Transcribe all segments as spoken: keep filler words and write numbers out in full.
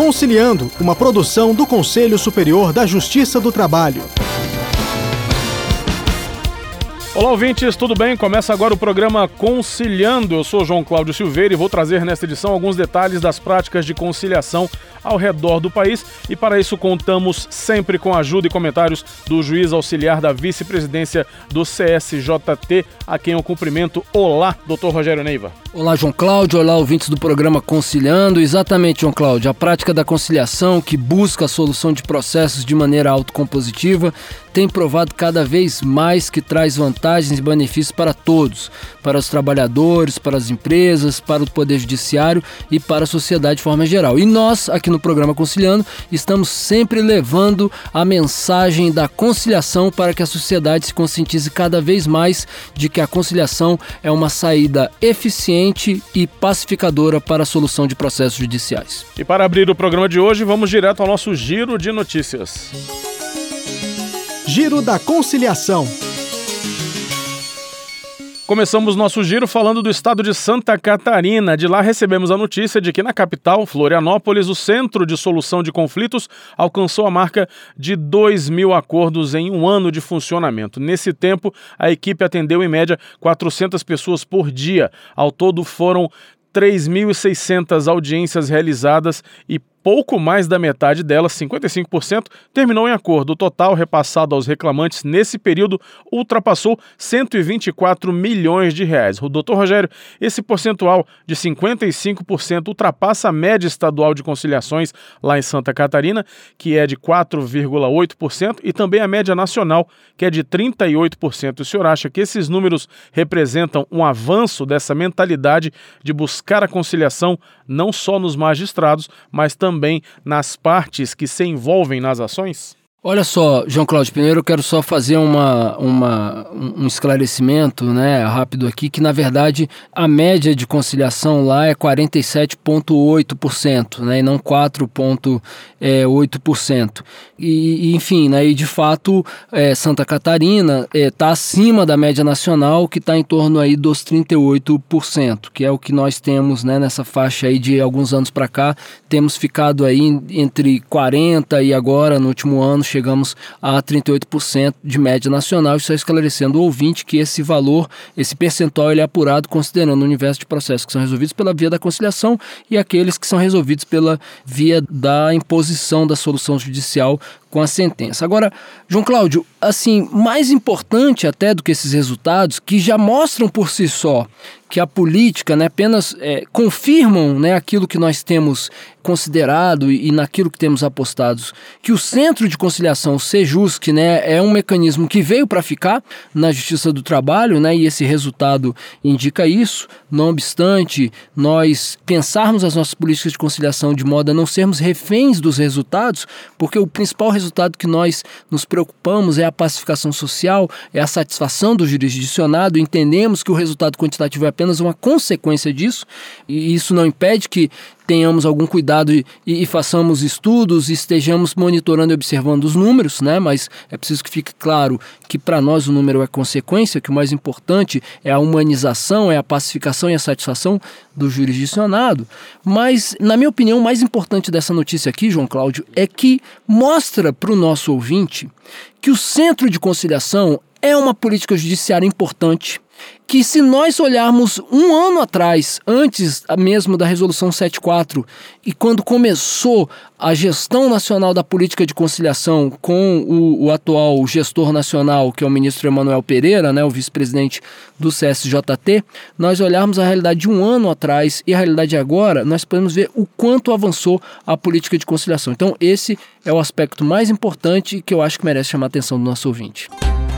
Conciliando, uma produção do Conselho Superior da Justiça do Trabalho. Olá, ouvintes, tudo bem? Começa agora o programa Conciliando. Eu sou João Cláudio Silveira e vou trazer nesta edição alguns detalhes das práticas de conciliação ao redor do país, e para isso contamos sempre com a ajuda e comentários do juiz auxiliar da vice-presidência do C S J T, a quem eu cumprimento. Olá, doutor Rogério Neiva. Olá, João Cláudio. Olá, ouvintes do programa Conciliando. Exatamente, João Cláudio, a prática da conciliação, que busca a solução de processos de maneira autocompositiva, tem provado cada vez mais que traz vantagens e benefícios para todos, para os trabalhadores, para as empresas, para o Poder Judiciário e para a sociedade de forma geral. E nós, aqui no programa Conciliando, estamos sempre levando a mensagem da conciliação para que a sociedade se conscientize cada vez mais de que a conciliação é uma saída eficiente e pacificadora para a solução de processos judiciais. E para abrir o programa de hoje, vamos direto ao nosso giro de notícias. Giro da Conciliação. Começamos nosso giro falando do estado de Santa Catarina. De lá recebemos a notícia de que na capital, Florianópolis, o Centro de Solução de Conflitos alcançou a marca de dois mil acordos em um ano de funcionamento. Nesse tempo, a equipe atendeu em média quatrocentas pessoas por dia. Ao todo foram três mil e seiscentas audiências realizadas e pouco mais da metade delas, cinquenta e cinco por cento, terminou em acordo. O total repassado aos reclamantes nesse período ultrapassou cento e vinte e quatro milhões de reais. O doutor Rogério, esse percentual de cinquenta e cinco por cento ultrapassa a média estadual de conciliações lá em Santa Catarina, que é de quatro vírgula oito por cento, e também a média nacional, que é de trinta e oito por cento. O senhor acha que esses números representam um avanço dessa mentalidade de buscar a conciliação não só nos magistrados, mas também também nas partes que se envolvem nas ações? Olha só, João Cláudio, primeiro eu quero só fazer uma, uma, um esclarecimento, né, rápido aqui, que na verdade a média de conciliação lá é quarenta e sete vírgula oito por cento, né, e não quatro vírgula oito por cento. E, enfim, né, e de fato é, Santa Catarina está é, acima da média nacional, que está em torno aí dos trinta e oito por cento, que é o que nós temos, né, nessa faixa aí de alguns anos para cá. Temos ficado aí entre quarenta por cento e agora, no último ano, chegamos a trinta e oito por cento de média nacional. E só esclarecendo o ouvinte que esse valor, esse percentual, ele é apurado considerando o universo de processos que são resolvidos pela via da conciliação e aqueles que são resolvidos pela via da imposição da solução judicial com a sentença. Agora, João Cláudio, assim, mais importante até do que esses resultados, que já mostram por si só que a política, né, apenas é, confirmam, né, aquilo que nós temos considerado e, e naquilo que temos apostados, que o Centro de Conciliação, o Sejusc, né, é um mecanismo que veio para ficar na Justiça do Trabalho, né, e esse resultado indica isso. Não obstante, nós pensarmos as nossas políticas de conciliação de modo a não sermos reféns dos resultados, porque o principal resultado que nós nos preocupamos é a pacificação social, é a satisfação do jurisdicionado. Entendemos que o resultado quantitativo é apenas uma consequência disso, e isso não impede que tenhamos algum cuidado e, e façamos estudos e estejamos monitorando e observando os números, né? Mas é preciso que fique claro que para nós o número é consequência, que o mais importante é a humanização, é a pacificação e a satisfação do jurisdicionado. Mas, na minha opinião, o mais importante dessa notícia aqui, João Cláudio, é que mostra para o nosso ouvinte que o Centro de Conciliação é uma política judiciária importante, que se nós olharmos um ano atrás, antes mesmo da Resolução setenta e quatro, e quando começou a gestão nacional da política de conciliação com o, o atual gestor nacional, que é o ministro Emanuel Pereira, né, o vice-presidente do C S J T, nós olharmos a realidade de um ano atrás e a realidade de agora, nós podemos ver o quanto avançou a política de conciliação. Então esse é o aspecto mais importante que eu acho que merece chamar a atenção do nosso ouvinte.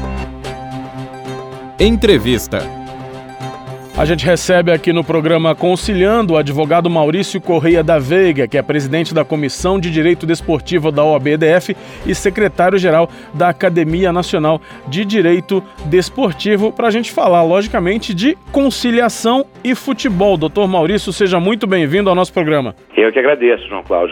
Entrevista. A gente recebe aqui no programa Conciliando o advogado Maurício Correia da Veiga, que é presidente da Comissão de Direito Desportivo da O A B D F e secretário-geral da Academia Nacional de Direito Desportivo, para a gente falar, logicamente, de conciliação e futebol. Doutor Maurício, seja muito bem-vindo ao nosso programa. Eu que agradeço, João Cláudio, a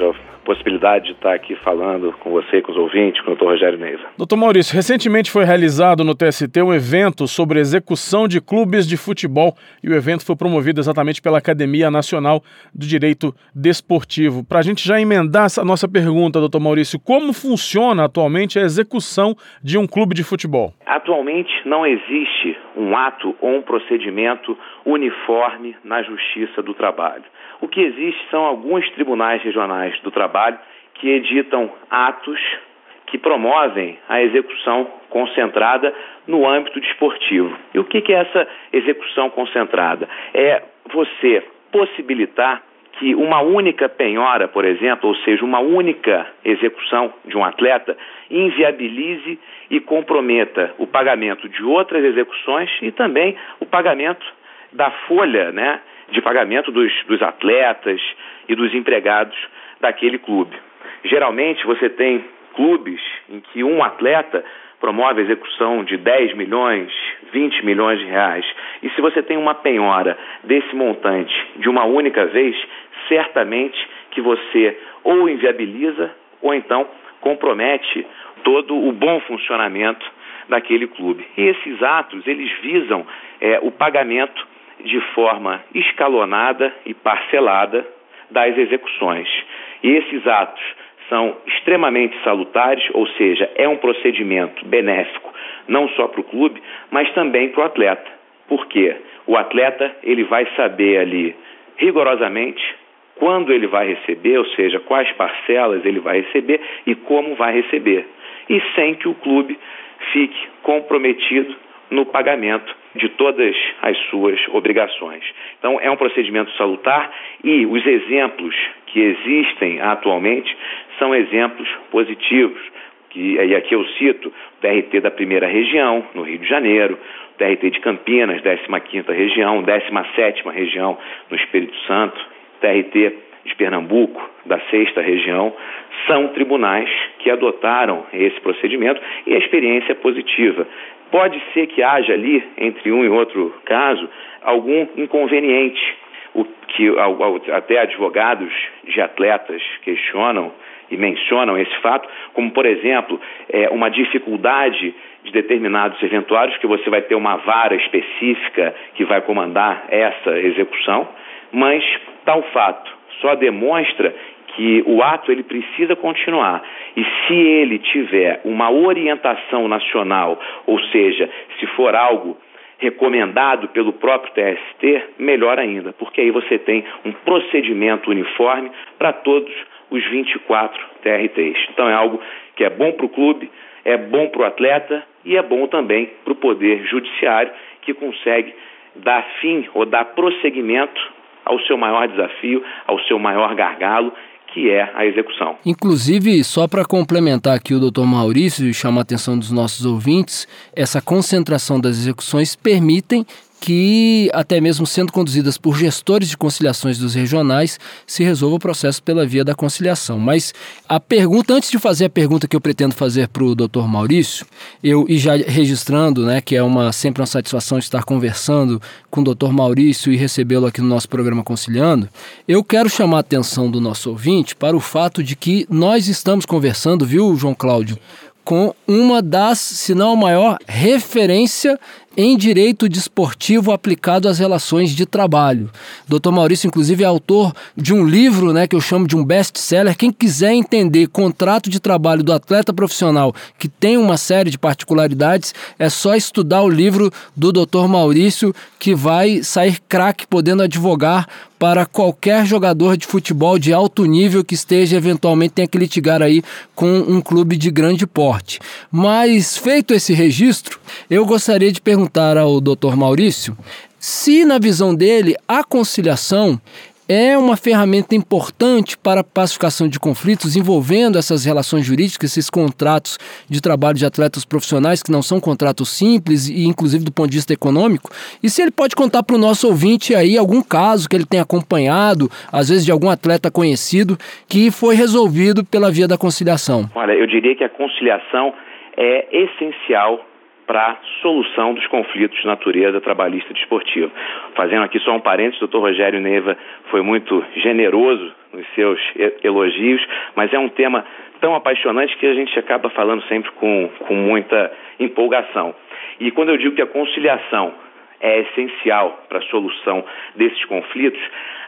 possibilidade de estar aqui falando com você, com os ouvintes, com o doutor Rogério Neiva. doutor Maurício, recentemente foi realizado no T S T um evento sobre execução de clubes de futebol e o evento foi promovido exatamente pela Academia Nacional do Direito Desportivo. Para a gente já emendar essa nossa pergunta, doutor Maurício, como funciona atualmente a execução de um clube de futebol? Atualmente não existe um ato ou um procedimento uniforme na Justiça do Trabalho. O que existe são alguns tribunais regionais do trabalho que editam atos que promovem a execução concentrada no âmbito desportivo. E o que é essa execução concentrada? É você possibilitar que uma única penhora, por exemplo, ou seja, uma única execução de um atleta, inviabilize e comprometa o pagamento de outras execuções e também o pagamento da folha, né, de pagamento dos, dos atletas e dos empregados daquele clube. Geralmente você tem clubes em que um atleta promove a execução de dez milhões, vinte milhões de reais. E se você tem uma penhora desse montante de uma única vez, certamente que você ou inviabiliza ou então compromete todo o bom funcionamento daquele clube. E esses atos, eles visam é, o pagamento de forma escalonada e parcelada das execuções. E esses atos são extremamente salutares, ou seja, é um procedimento benéfico não só para o clube, mas também para o atleta. Por quê? O atleta ele vai saber ali rigorosamente quando ele vai receber, ou seja, quais parcelas ele vai receber e como vai receber, e sem que o clube fique comprometido no pagamento de todas as suas obrigações. Então, é um procedimento salutar e os exemplos que existem atualmente são exemplos positivos. Que, e aqui eu cito o T R T da primeira região, no Rio de Janeiro, o T R T de Campinas, décima quinta região, décima sétima região, no Espírito Santo, T R T de Pernambuco, da sexta região, são tribunais que adotaram esse procedimento e a experiência é positiva. Pode ser que haja ali, entre um e outro caso, algum inconveniente, o que até advogados de atletas questionam e mencionam esse fato, como, por exemplo, é, uma dificuldade de determinados eventuários, que você vai ter uma vara específica que vai comandar essa execução, mas tal fato só demonstra que o ato ele precisa continuar. E se ele tiver uma orientação nacional, ou seja, se for algo recomendado pelo próprio T S T, melhor ainda, porque aí você tem um procedimento uniforme para todos os vinte e quatro T R Ts. Então é algo que é bom para o clube, é bom para o atleta e é bom também para o Poder Judiciário, que consegue dar fim ou dar prosseguimento ao seu maior desafio, ao seu maior gargalo, que é a execução. Inclusive, só para complementar aqui o doutor Maurício e chamar a atenção dos nossos ouvintes, essa concentração das execuções permitem que, até mesmo sendo conduzidas por gestores de conciliações dos regionais, se resolva o processo pela via da conciliação. Mas a pergunta, antes de fazer a pergunta que eu pretendo fazer para o doutor Maurício, eu, e já registrando, né, que é uma, sempre uma satisfação estar conversando com o doutor Maurício e recebê-lo aqui no nosso programa Conciliando, eu quero chamar a atenção do nosso ouvinte para o fato de que nós estamos conversando, viu, João Cláudio, com uma das, se não a maior, referência em direito desportivo aplicado às relações de trabalho. doutor Maurício, inclusive, é autor de um livro, né, que eu chamo de um best-seller. Quem quiser entender contrato de trabalho do atleta profissional, que tem uma série de particularidades, é só estudar o livro do doutor Maurício, que vai sair craque podendo advogar para qualquer jogador de futebol de alto nível que esteja, eventualmente, tenha que litigar aí com um clube de grande porte. Mas, feito esse registro, eu gostaria de perguntar ao doutor Maurício se, na visão dele, a conciliação é uma ferramenta importante para a pacificação de conflitos envolvendo essas relações jurídicas, esses contratos de trabalho de atletas profissionais que não são contratos simples e inclusive do ponto de vista econômico, e se ele pode contar para o nosso ouvinte aí algum caso que ele tenha acompanhado, às vezes de algum atleta conhecido, que foi resolvido pela via da conciliação. Olha, eu diria que a conciliação é essencial para a solução dos conflitos de natureza trabalhista e desportiva. Fazendo aqui só um parênteses, o doutor Rogério Neiva foi muito generoso nos seus elogios, mas é um tema tão apaixonante que a gente acaba falando sempre com, com muita empolgação. E quando eu digo que a conciliação é essencial para a solução desses conflitos,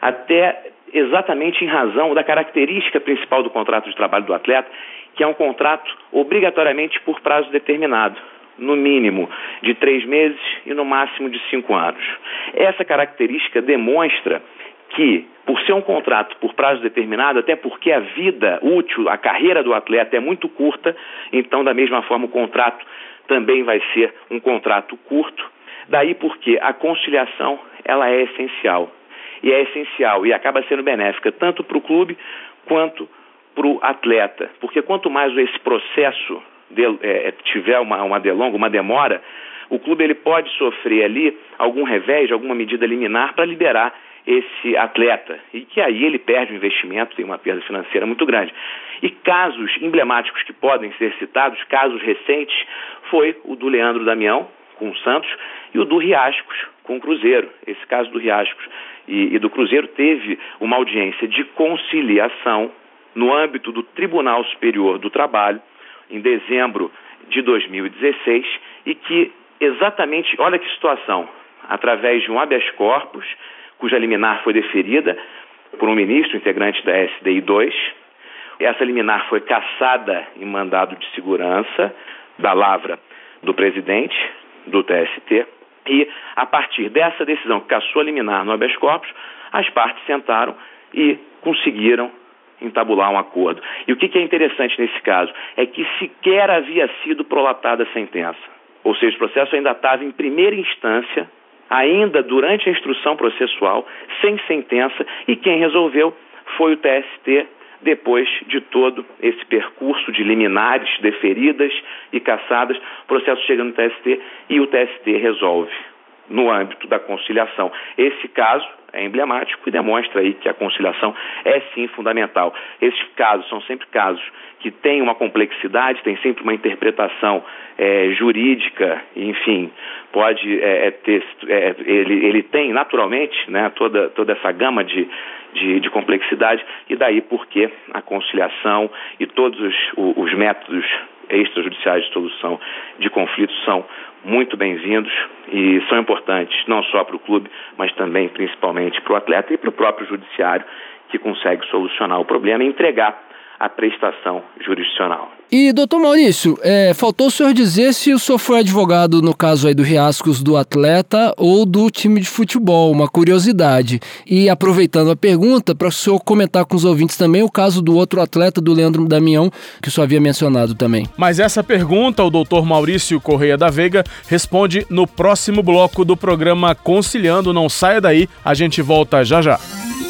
até exatamente em razão da característica principal do contrato de trabalho do atleta, que é um contrato obrigatoriamente por prazo determinado, no mínimo de três meses e no máximo de cinco anos. Essa característica demonstra que, por ser um contrato por prazo determinado, até porque a vida útil, a carreira do atleta é muito curta, então, da mesma forma, o contrato também vai ser um contrato curto. Daí porque a conciliação ela é essencial. E é essencial e acaba sendo benéfica tanto para o clube quanto para o atleta. Porque quanto mais esse processo de, é, tiver uma, uma delonga, uma demora, o clube ele pode sofrer ali algum revés, alguma medida liminar para liberar esse atleta. E que aí ele perde o investimento, tem uma perda financeira muito grande. E casos emblemáticos que podem ser citados, casos recentes, foi o do Leandro Damião com o Santos e o do Riascos com o Cruzeiro. Esse caso do Riascos e, e do Cruzeiro teve uma audiência de conciliação no âmbito do Tribunal Superior do Trabalho em dezembro de dois mil e dezesseis e que exatamente, olha que situação, através de um habeas corpus, cuja liminar foi deferida por um ministro integrante da S D I dois, essa liminar foi cassada em mandado de segurança da lavra do presidente do T S T e, a partir dessa decisão que cassou a liminar no habeas corpus, as partes sentaram e conseguiram entabular um acordo. E o que é interessante nesse caso é que sequer havia sido prolatada a sentença. Ou seja, o processo ainda estava em primeira instância, ainda durante a instrução processual, sem sentença, e quem resolveu foi o T S T, depois de todo esse percurso de liminares deferidas e cassadas. O processo chega no T S T e o T S T resolve no âmbito da conciliação. Esse caso é emblemático e demonstra aí que a conciliação é sim fundamental. Esses casos são sempre casos que têm uma complexidade, tem sempre uma interpretação é, jurídica, enfim, pode é, ter, é, ele, ele tem naturalmente, né, toda, toda essa gama de, de, de complexidade, e daí porque a conciliação e todos os, os métodos extrajudiciais de solução de conflitos são muito bem-vindos e são importantes não só para o clube, mas também principalmente para o atleta e para o próprio judiciário, que consegue solucionar o problema e entregar a prestação jurisdicional. E, doutor Maurício, é, faltou o senhor dizer se o senhor foi advogado no caso aí do Riascos do atleta ou do time de futebol, uma curiosidade. E aproveitando a pergunta, para o senhor comentar com os ouvintes também o caso do outro atleta, do Leandro Damião, que o senhor havia mencionado também. Mas essa pergunta o doutor Maurício Correia da Veiga responde no próximo bloco do programa Conciliando. Não saia daí, a gente volta já já.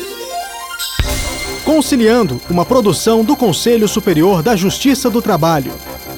Conciliando, uma produção do Conselho Superior da Justiça do Trabalho.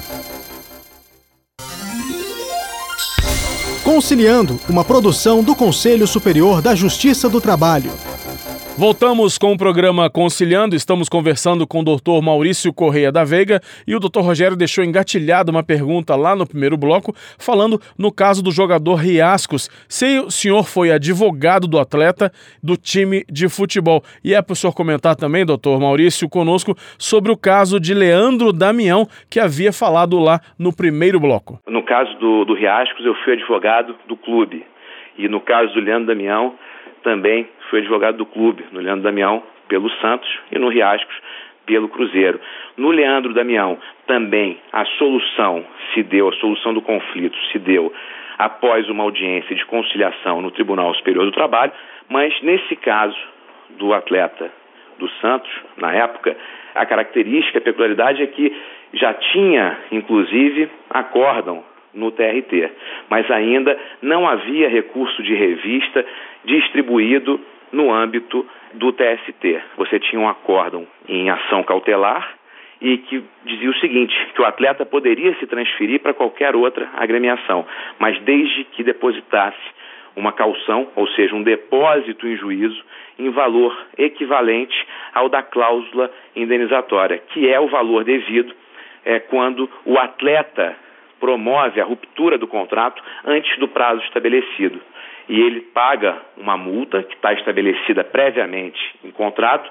Conciliando, uma produção do Conselho Superior da Justiça do Trabalho. Voltamos com o programa Conciliando, estamos conversando com o doutor Maurício Correia da Veiga e o doutor Rogério deixou engatilhada uma pergunta lá no primeiro bloco, falando no caso do jogador Riascos, se o senhor foi advogado do atleta do time de futebol. E é para o senhor comentar também, doutor Maurício, conosco sobre o caso de Leandro Damião, que havia falado lá no primeiro bloco. No caso do, do Riascos, eu fui advogado do clube, e no caso do Leandro Damião, também fui advogado do clube, no Leandro Damião pelo Santos e no Riascos pelo Cruzeiro. No Leandro Damião também a solução se deu, a solução do conflito se deu após uma audiência de conciliação no Tribunal Superior do Trabalho, mas nesse caso do atleta do Santos, na época, a característica, a peculiaridade é que já tinha, inclusive, acórdão no T R T, mas ainda não havia recurso de revista distribuído no âmbito do T S T. Você tinha um acórdão em ação cautelar e que dizia o seguinte, que o atleta poderia se transferir para qualquer outra agremiação, mas desde que depositasse uma caução, ou seja, um depósito em juízo, em valor equivalente ao da cláusula indenizatória, que é o valor devido é, quando o atleta promove a ruptura do contrato antes do prazo estabelecido. E ele paga uma multa que está estabelecida previamente em contrato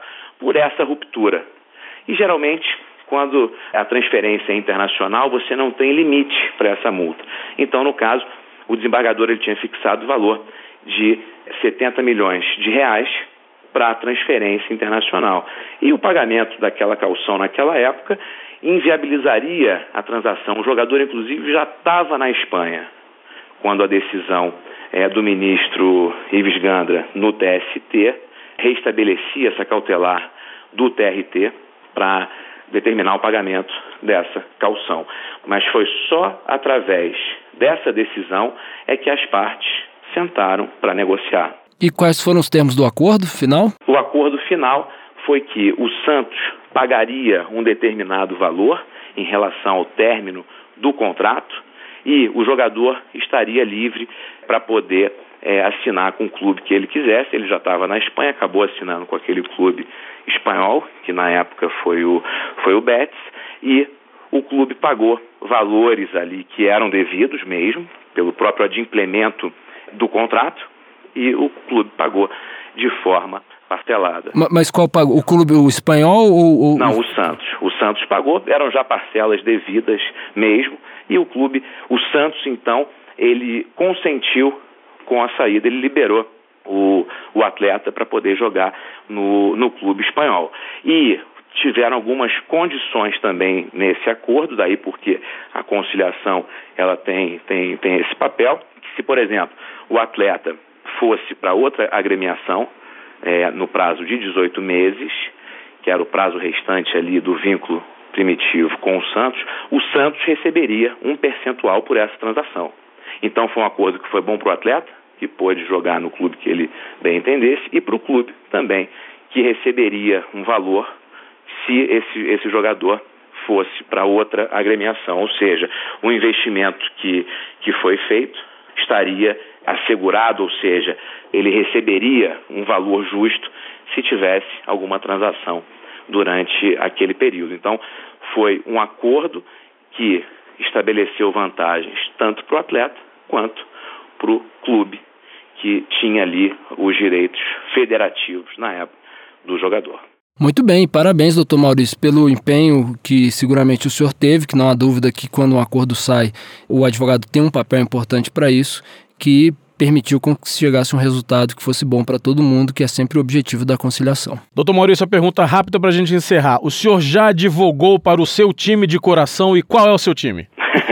por essa ruptura. E geralmente, quando a transferência é internacional, você não tem limite para essa multa. Então, no caso, o desembargador ele tinha fixado o valor de setenta milhões de reais para a transferência internacional. E o pagamento daquela caução naquela época inviabilizaria a transação. O jogador, inclusive, já estava na Espanha quando a decisão é, do ministro Ives Gandra no T S T reestabelecia essa cautelar do T R T para determinar o pagamento dessa caução. Mas foi só através dessa decisão é que as partes sentaram para negociar. E quais foram os termos do acordo final? O acordo final foi que o Santos pagaria um determinado valor em relação ao término do contrato e o jogador estaria livre para poder é, assinar com o clube que ele quisesse. Ele já estava na Espanha, acabou assinando com aquele clube espanhol, que na época foi o, foi o Betis, e o clube pagou valores ali que eram devidos mesmo, pelo próprio adimplemento do contrato, e o clube pagou de forma parcelada. Mas qual pagou? O clube o espanhol ou, ou... Não, o Santos. O Santos pagou, eram já parcelas devidas mesmo, e o clube, o Santos, então, ele consentiu com a saída, ele liberou o, o atleta para poder jogar no, no clube espanhol. E tiveram algumas condições também nesse acordo, daí porque a conciliação ela tem, tem, tem esse papel, que se, por exemplo, o atleta fosse para outra agremiação, é, no prazo de dezoito meses, que era o prazo restante ali do vínculo primitivo com o Santos, o Santos receberia um percentual por essa transação. Então foi um acordo que foi bom para o atleta, que pôde jogar no clube que ele bem entendesse, e para o clube também, que receberia um valor se esse, esse jogador fosse para outra agremiação. Ou seja, o investimento que, que foi feito estaria assegurado, ou seja, ele receberia um valor justo se tivesse alguma transação durante aquele período. Então, foi um acordo que estabeleceu vantagens tanto para o atleta quanto para o clube, que tinha ali os direitos federativos na época do jogador. Muito bem, parabéns, doutor Maurício, pelo empenho que seguramente o senhor teve, que não há dúvida que quando um acordo sai, o advogado tem um papel importante para isso, que permitiu que chegasse um resultado que fosse bom para todo mundo, que é sempre o objetivo da conciliação. Doutor Maurício, a pergunta rápida para a gente encerrar. O senhor já advogou para o seu time de coração e qual é o seu time?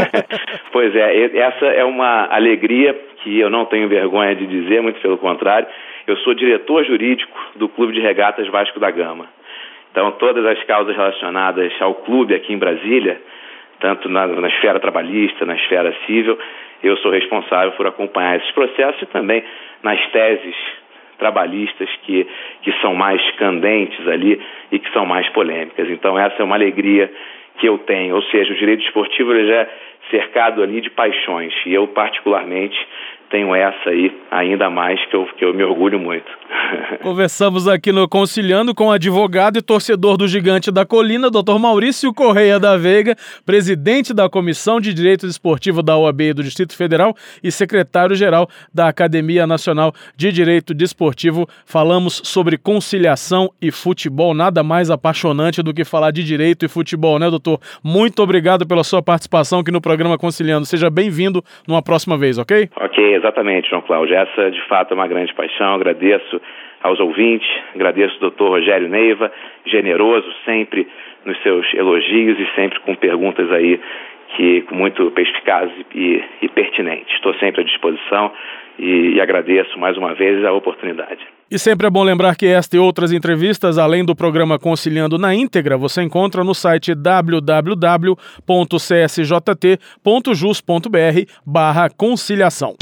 Pois é, essa é uma alegria que eu não tenho vergonha de dizer, muito pelo contrário. Eu sou diretor jurídico do Clube de Regatas Vasco da Gama. Então, todas as causas relacionadas ao clube aqui em Brasília, tanto na, na esfera trabalhista, na esfera civil, eu sou responsável por acompanhar esses processos e também nas teses trabalhistas que, que são mais candentes ali e que são mais polêmicas. Então, essa é uma alegria que eu tenho. Ou seja, o direito esportivo ele já é cercado ali de paixões e eu, particularmente, tenho essa aí ainda mais que eu, que eu me orgulho muito. Conversamos aqui no Conciliando com o advogado e torcedor do Gigante da Colina, doutor Maurício Correia da Veiga, presidente da Comissão de Direito Desportivo da O A B do Distrito Federal e secretário-geral da Academia Nacional de Direito Desportivo. Falamos sobre conciliação e futebol, nada mais apaixonante do que falar de direito e futebol, né, doutor? Muito obrigado pela sua participação aqui no programa Conciliando. Seja bem-vindo numa próxima vez, ok? Ok, exatamente, João Cláudio. Essa, de fato, é uma grande paixão. Agradeço aos ouvintes, agradeço ao doutor Rogério Neiva, generoso sempre nos seus elogios e sempre com perguntas aí que muito perspicazes e, e pertinentes. Estou sempre à disposição e, e agradeço mais uma vez a oportunidade. E sempre é bom lembrar que esta e outras entrevistas, além do programa Conciliando na íntegra, você encontra no site w w w ponto c s j t ponto jus ponto b r barra conciliação.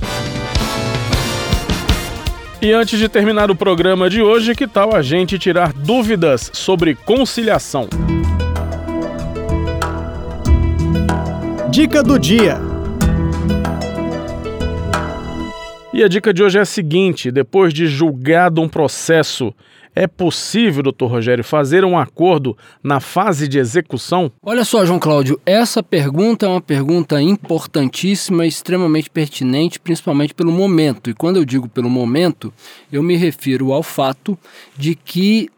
E antes de terminar o programa de hoje, que tal a gente tirar dúvidas sobre conciliação? Dica do dia. E a dica de hoje é a seguinte: depois de julgado um processo, é possível, doutor Rogério, fazer um acordo na fase de execução? Olha só, João Cláudio, essa pergunta é uma pergunta importantíssima e extremamente pertinente, principalmente pelo momento. E quando eu digo pelo momento, eu me refiro ao fato de que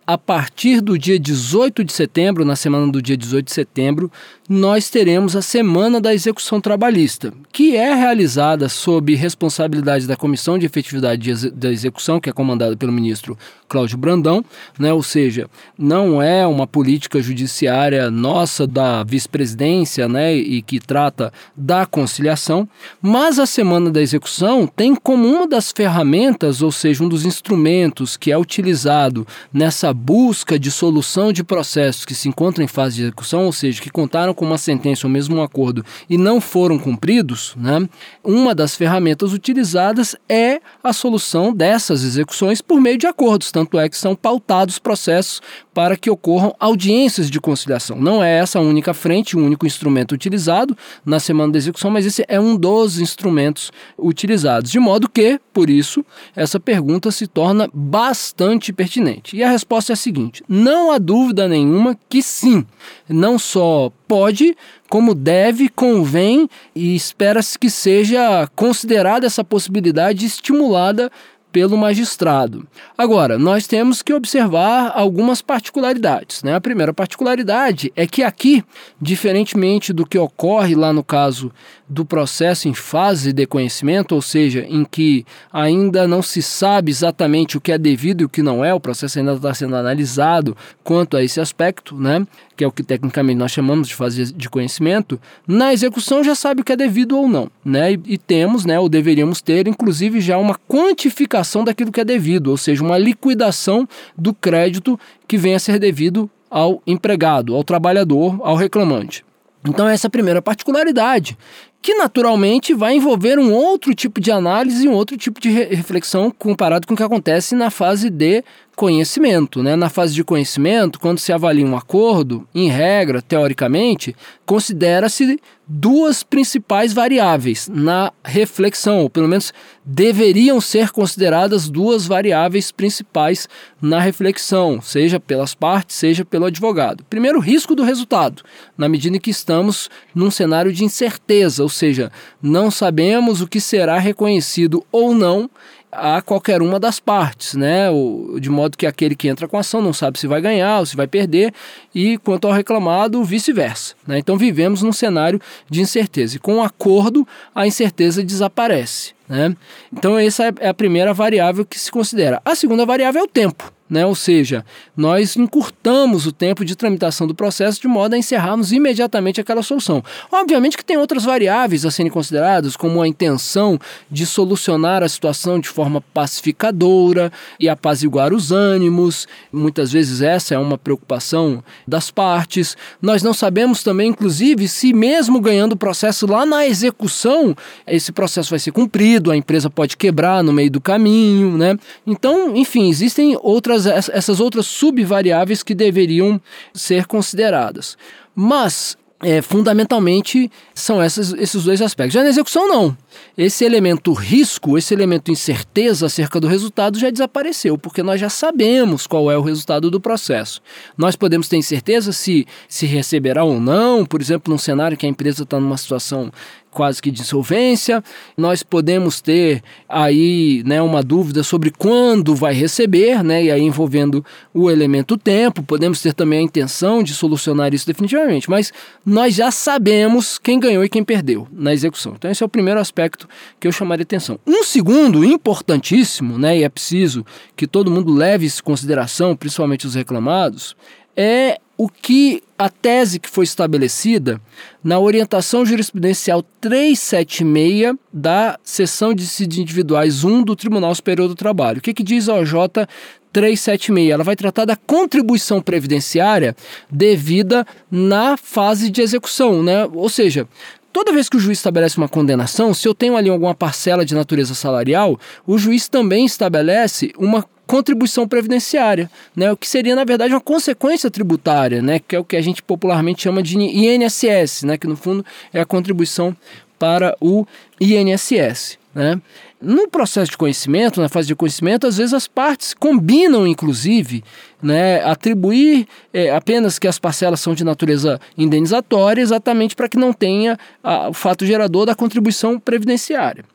a partir do dia dezoito de setembro, na semana do dia dezoito de setembro, nós teremos a Semana da Execução Trabalhista, que é realizada sob responsabilidade da Comissão de Efetividade da Execução, que é comandada pelo ministro Cláudio Brandão, né? Ou seja, não é uma política judiciária nossa da vice-presidência, né? E que trata da conciliação, mas a Semana da Execução tem como uma das ferramentas, ou seja, um dos instrumentos que é utilizado nessa busca de solução de processos que se encontram em fase de execução, ou seja, que contaram com uma sentença ou mesmo um acordo e não foram cumpridos, né? Uma das ferramentas utilizadas é a solução dessas execuções por meio de acordos, tanto é que são pautados processos para que ocorram audiências de conciliação. Não é essa a única frente, o único instrumento utilizado na Semana da Execução, mas esse é um dos instrumentos utilizados, de modo que, por isso, essa pergunta se torna bastante pertinente. E a resposta é a seguinte: não há dúvida nenhuma que sim, não só pode, como deve, convém e espera-se que seja considerada essa possibilidade estimulada pelo magistrado. Agora, nós temos que observar algumas particularidades, né? A primeira particularidade é que aqui, diferentemente do que ocorre lá no caso do processo em fase de conhecimento, ou seja, em que ainda não se sabe exatamente o que é devido e o que não é, o processo ainda está sendo analisado quanto a esse aspecto, né? Que é o que tecnicamente nós chamamos de fase de conhecimento, na execução já sabe o que é devido ou não, né? E, e temos, né, ou deveríamos ter, inclusive, já uma quantificação daquilo que é devido, ou seja, uma liquidação do crédito que venha a ser devido ao empregado, ao trabalhador, ao reclamante. Então essa é a primeira particularidade, que naturalmente vai envolver um outro tipo de análise e um outro tipo de re- reflexão comparado com o que acontece na fase de conhecimento, né? Na fase de conhecimento, quando se avalia um acordo, em regra, teoricamente, considera-se duas principais variáveis na reflexão, ou pelo menos deveriam ser consideradas duas variáveis principais na reflexão, seja pelas partes, seja pelo advogado. Primeiro, o risco do resultado, na medida em que estamos num cenário de incerteza, ou seja, não sabemos o que será reconhecido ou não a qualquer uma das partes, né? De modo que aquele que entra com a ação não sabe se vai ganhar ou se vai perder, e quanto ao reclamado, vice-versa, né? Então vivemos num cenário de incerteza, e com o acordo a incerteza desaparece, né? Então essa é a primeira variável que se considera. A segunda variável é o tempo, né? Ou seja, nós encurtamos o tempo de tramitação do processo de modo a encerrarmos imediatamente aquela solução. Obviamente que tem outras variáveis a serem consideradas, como a intenção de solucionar a situação de forma pacificadora e apaziguar os ânimos. Muitas vezes essa é uma preocupação das partes. Nós não sabemos também, inclusive, se mesmo ganhando o processo lá na execução, esse processo vai ser cumprido, a empresa pode quebrar no meio do caminho, né? Então, enfim, existem outras essas outras subvariáveis que deveriam ser consideradas. Mas, é, fundamentalmente, são essas, esses dois aspectos. Já na execução, não. Esse elemento risco, esse elemento incerteza acerca do resultado já desapareceu, porque nós já sabemos qual é o resultado do processo. Nós podemos ter incerteza se, se receberá ou não, por exemplo, num cenário que a empresa está numa situação quase que de insolvência, nós podemos ter aí, né, uma dúvida sobre quando vai receber, né, e aí envolvendo o elemento tempo, podemos ter também a intenção de solucionar isso definitivamente, mas nós já sabemos quem ganhou e quem perdeu na execução. Então esse é o primeiro aspecto que eu chamaria atenção. Um segundo, importantíssimo, né, e é preciso que todo mundo leve isso em consideração, principalmente os reclamados, é o que a tese que foi estabelecida na orientação jurisprudencial trezentos e setenta e seis da seção de dissídios individuais um do Tribunal Superior do Trabalho. O que, que diz a O J trezentos e setenta e seis? Ela vai tratar da contribuição previdenciária devida na fase de execução, né? Ou seja, toda vez que o juiz estabelece uma condenação, se eu tenho ali alguma parcela de natureza salarial, o juiz também estabelece uma contribuição previdenciária, né? O que seria, na verdade, uma consequência tributária, né? Que é o que a gente popularmente chama de I N S S, né? Que no fundo é a contribuição para o I N S S, né? No processo de conhecimento, na fase de conhecimento, às vezes as partes combinam, inclusive, né, atribuir é, apenas que as parcelas são de natureza indenizatória, exatamente para que não tenha a, o fato gerador da contribuição previdenciária.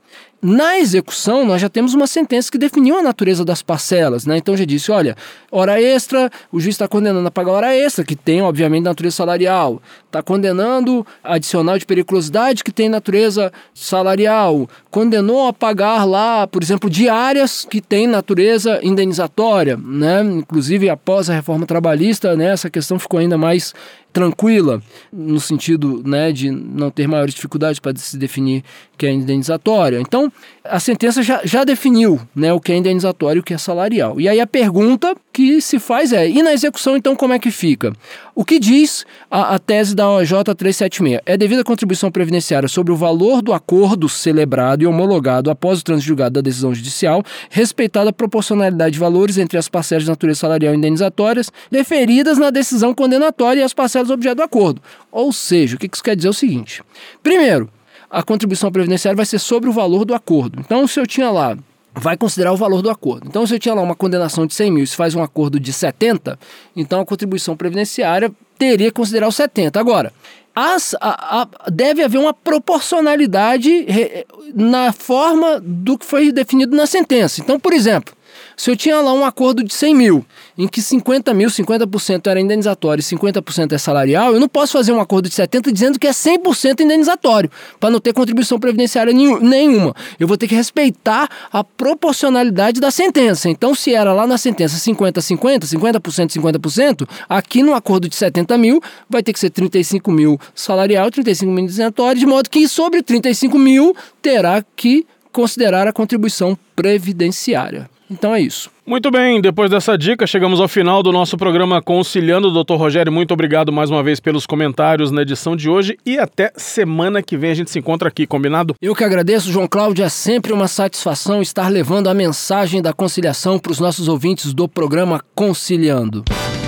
Na execução, nós já temos uma sentença que definiu a natureza das parcelas, né? Então já disse, olha, hora extra, o juiz está condenando a pagar hora extra, que tem, obviamente, natureza salarial. Está condenando adicional de periculosidade, que tem natureza salarial. Condenou a pagar lá, por exemplo, diárias, que tem natureza indenizatória, né? Inclusive, após a reforma trabalhista, né, essa questão ficou ainda mais tranquila, no sentido, né, de não ter maiores dificuldades para se definir que é indenizatória. Então, a sentença já, já definiu, né, o que é indenizatório e o que é salarial. E aí a pergunta que se faz é, e na execução, então, como é que fica? O que diz a, a tese da O J trezentos e setenta e seis? É devida a contribuição previdenciária sobre o valor do acordo celebrado e homologado após o trânsito julgado da decisão judicial, respeitada a proporcionalidade de valores entre as parcelas de natureza salarial e indenizatórias, deferidas na decisão condenatória e as parcelas objeto do acordo. Ou seja, o que isso quer dizer é o seguinte. Primeiro, a contribuição previdenciária vai ser sobre o valor do acordo. Então, se eu tinha lá, vai considerar o valor do acordo. Então, se eu tinha lá uma condenação de cem mil e se faz um acordo de setenta, então a contribuição previdenciária teria que considerar os setenta. Agora, as, a, a, deve haver uma proporcionalidade re, na forma do que foi definido na sentença. Então, por exemplo, se eu tinha lá um acordo de cem mil, em que cinquenta mil, cinquenta por cento era indenizatório e cinquenta por cento é salarial, eu não posso fazer um acordo de setenta dizendo que é cem por cento indenizatório, para não ter contribuição previdenciária nenhuma. Eu vou ter que respeitar a proporcionalidade da sentença. Então, se era lá na sentença cinquenta a cinquenta, cinquenta por cento, cinquenta por cento, aqui no acordo de setenta mil vai ter que ser trinta e cinco mil salarial, trinta e cinco mil indenizatório, de modo que sobre trinta e cinco mil terá que considerar a contribuição previdenciária. Então é isso. Muito bem, depois dessa dica, chegamos ao final do nosso programa Conciliando. doutor Rogério, muito obrigado mais uma vez pelos comentários na edição de hoje e até semana que vem a gente se encontra aqui, combinado? Eu que agradeço, João Cláudio, é sempre uma satisfação estar levando a mensagem da conciliação para os nossos ouvintes do programa Conciliando.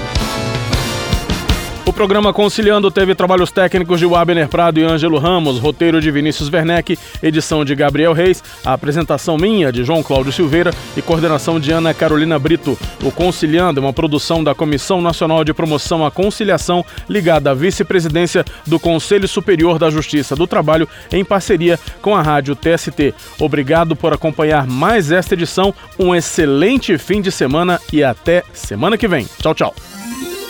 O programa Conciliando teve trabalhos técnicos de Wabner Prado e Ângelo Ramos, roteiro de Vinícius Werneck, edição de Gabriel Reis, a apresentação minha de João Cláudio Silveira e coordenação de Ana Carolina Brito. O Conciliando é uma produção da Comissão Nacional de Promoção à Conciliação, ligada à vice-presidência do Conselho Superior da Justiça do Trabalho, em parceria com a Rádio T S T. Obrigado por acompanhar mais esta edição, um excelente fim de semana e até semana que vem. Tchau, tchau.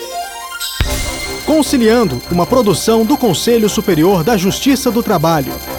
Conciliando, uma produção do Conselho Superior da Justiça do Trabalho.